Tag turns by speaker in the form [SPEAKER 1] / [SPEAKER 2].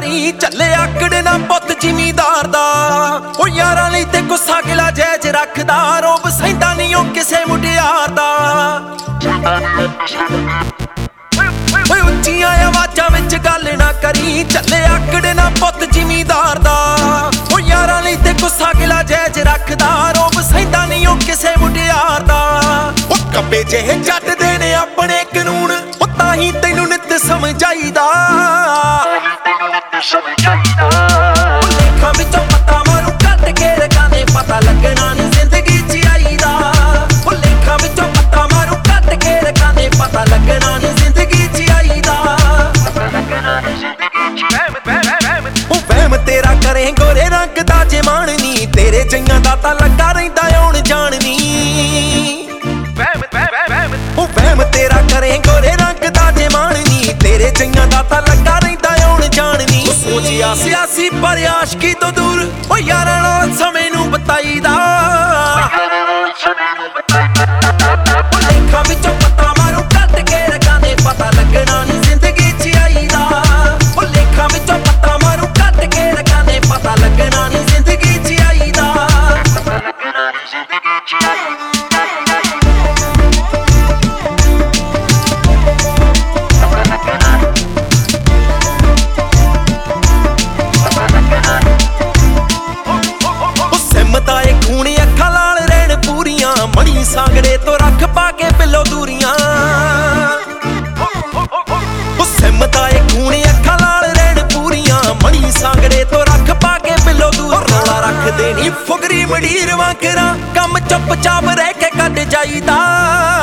[SPEAKER 1] ਕਰੀ ਚੱਲੇ ਆਕੜ ਨਾ ਪੁੱਤ ਜ਼ਿਮੀਦਾਰ ਦਾ। ਉਹ ਯਾਰਾਂ ਲਈ ਤੇ ਗੁੱਸਾ ਗਿਲਾ ਜੈਜ ਰੱਖਦਾ, ਰੋਬ ਸਹਿੰਦਾ ਨਹੀਂ ਉਹ ਕਿਸੇ ਮੁਟਿਆਰ ਦਾ। ਓਏ ਉੱਚੀਆਂ ਆਵਾਜ਼ਾਂ ਵਿੱਚ ਗੱਲ ਨਾ ਕਰੀ ਚੱਲੇ ਆਕੜ ਨਾ ਪੁੱਤ ਜ਼ਿਮੀਦਾਰ ਦਾ। ਉਹ ਯਾਰਾਂ ਲਈ ਤੇ ਗੁੱਸਾ ਗਿਲਾ ਜੈਜ ਰੱਖਦਾ, ਰੋਬ ਸਹਿੰਦਾ ਨਹੀਂ ਉਹ ਕਿਸੇ ਮੁਟਿਆਰ ਦਾ। ਉਹ ਕੱਬੇ ਜਿਹੇ ਜੱਟ ਦੇ ਨੇ ਆਪਣੇ ਕਾਨੂੰਨ, ਉਹ ਤਾਂ ਹੀ ਤੈਨੂੰ ਨਿੱਤ ਸਮਝਾਈਦਾ। ਲੇਖਾਂ ਵਿੱਚੋਂ ਪੱਤਾ ਮਾਰੂ ਕੱਢ ਕੇ ਰਕਾਨੇ, ਪਤਾ ਲੱਗਣਾ ਨੀ ਜ਼ਿੰਦਗੀ 'ਚ ਆਈਦਾ। ਉਹ ਲੇਖਾਂ ਵਿੱਚੋਂ ਪੱਤਾ ਮਾਰੂ ਕੱਢ ਕੇ ਰਕਾਨੇ, ਪਤਾ ਲੱਗਣਾ ਨੀ ਜ਼ਿੰਦਗੀ 'ਚ ਆਈਦਾ। ਉਹ ਵਹਿਮ ਤੇਰਾ ਕਰੇ ਗੋਰੇ ਰੰਗ ਦਾ ਜੇ ਮਾਣ ਨੀ, ਤੇਰੇ ਜਈਆਂ ਦਾ ਤਾਂ ਲੱਗਾ ਰਹਿੰਦਾ ਆਉਣ ਜਾਣ ਨੀ। ਉਹ ਵਹਿਮ ਤੇਰਾ ਕਰੇ ਗੋਰੇ ਰੰਗ ਦਾ ਜੇ ਮਾਣ ਨੀ, ਤੇਰੇ ਜਈਆਂ ਦਾ ਤਾਂ ਲੱਗਾ ਰਹਿੰਦਾ ਆਉਣ ਜਾਣ ਨੀ। ਸੋਚਿਆ ਸਿਆਸੀ ਪਰ ਆਸ਼ਕੀ ਤੋਂ ਦੂਰ, ਉਹ ਯਾਰਾਂ ਨਾਲ ਸਮੇਂ ਨੂੰ ਬਤਾਈਦਾ। ਲੇਖਾਂ ਵਿੱਚੋਂ ਪੱਤਾ ਮਾਰੂ ਕੱਢ ਕੇ ਰਕਾਨੇ, ਪਤਾ ਲੱਗਣਾ ਨੀ ਜ਼ਿੰਦਗੀ 'ਚ ਆਈਦਾ। ਉਹ ਲੇਖਾਂ ਵਿੱਚੋਂ ਪੱਤਾ ਮਾਰੂ ਕੱਢ ਕੇ ਰਕਾਨੇ, ਪਤਾ ਲੱਗਣਾ ਨੀ ਜ਼ਿੰਦਗੀ 'ਚ ਆਈਦਾ। ਮਣੀ ਸਾਂਗੜੇ ਤੋਂ ਰੱਖ ਪਾ ਕੇ ਪਿੱਲੋ ਦੂਰੀਆਂ। ਉਹ ਸਿਮਦਾ ਏ ਖੂਨ ਅੱਖਾਂ ਲਾਲ ਰਹਿਣ ਪੂਰੀਆਂ, ਮਣੀ ਸਾਂਗੜੇ ਤੋਂ ਰੱਖ ਪਾ ਕੇ ਪਿੱਲੋ ਦੂਰ। ਰੌਲਾ ਰੱਖਦੇ ਨੀ ਫੁਗਰੀ ਮੰਡੀਰ ਵਾਂਗਰਾਂ, ਕੰਮ ਚੁੱਪ ਚਾਪ ਰਹਿ ਕੇ ਕੱਢ ਜਾਈਦਾ।